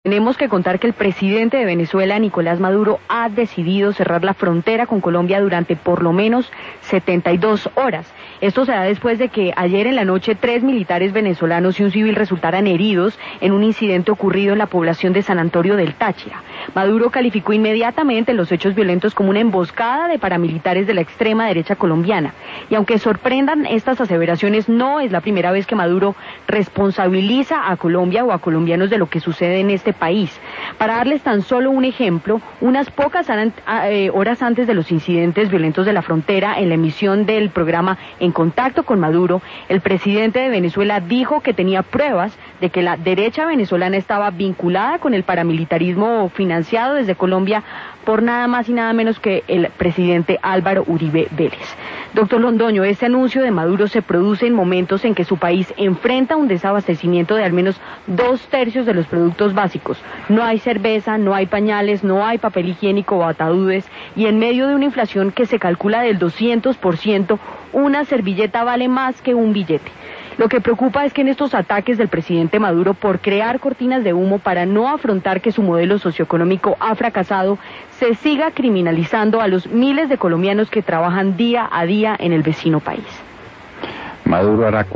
Tenemos que contar que el presidente de Venezuela, Nicolás Maduro, ha decidido cerrar la frontera con Colombia durante por lo menos 72 horas. Esto se da después de que ayer en la noche 3 militares venezolanos y un civil resultaran heridos en un incidente ocurrido en la población de San Antonio del Táchira. Maduro calificó inmediatamente los hechos violentos como una emboscada de paramilitares de la extrema derecha colombiana. Y aunque sorprendan estas aseveraciones, no es la primera vez que Maduro responsabiliza a Colombia o a colombianos de lo que sucede en este país. Para darles tan solo un ejemplo, unas pocas horas antes de los incidentes violentos de la frontera, en la emisión del programa En Contacto con Maduro, el presidente de Venezuela dijo que tenía pruebas de que la derecha venezolana estaba vinculada con el paramilitarismo financiado desde Colombia por nada más y nada menos que el presidente Álvaro Uribe Vélez. Doctor Londoño, este anuncio de Maduro se produce en momentos en que su país enfrenta un desabastecimiento de al menos 2/3 de los productos básicos. No hay cerveza, no hay pañales, no hay papel higiénico o ataúdes, y en medio de una inflación que se calcula del 200%, una servilleta vale más que un billete. Lo que preocupa es que en estos ataques del presidente Maduro por crear cortinas de humo para no afrontar que su modelo socioeconómico ha fracasado, se siga criminalizando a los miles de colombianos que trabajan día a día en el vecino país. Maduro hará